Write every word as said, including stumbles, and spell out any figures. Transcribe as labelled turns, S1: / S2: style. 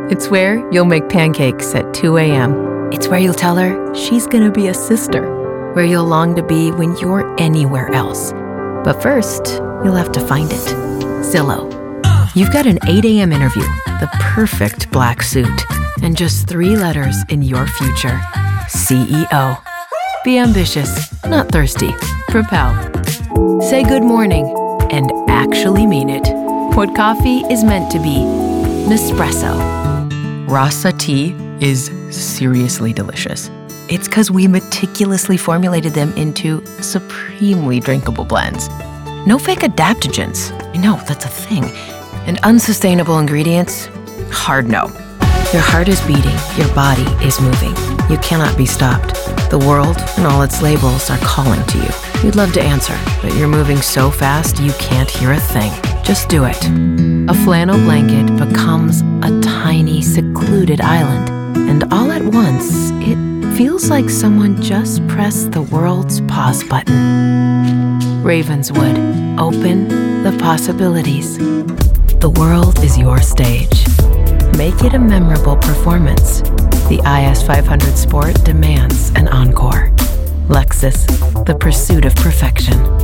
S1: It's where you'll make pancakes at two a.m. It's where you'll tell her she's gonna be a sister. Where you'll long to be when you're anywhere else. But first, you'll have to find it. Zillow. You've got an eight a.m. interview, the perfect black suit, and just three letters in your future. C E O. Be ambitious, not thirsty. Propel. Say good morning and actually mean it. What coffee is meant to be. Nespresso. Rasa tea is seriously delicious. It's because we meticulously formulated them into supremely drinkable blends. No fake adaptogens. I know, that's a thing. And unsustainable ingredients? Hard no. Your heart is beating, your body is moving. You cannot be stopped. The world and all its labels are calling to you. You'd love to answer, but you're moving so fast you can't hear a thing. Just do it. A flannel blanket becomes a tiny, secluded island. And all at once, it feels like someone just pressed the world's pause button. Ravenswood, open the possibilities. The world is your stage. Make it a memorable performance. The I S five hundred Sport demands an encore. Lexus, the pursuit of perfection.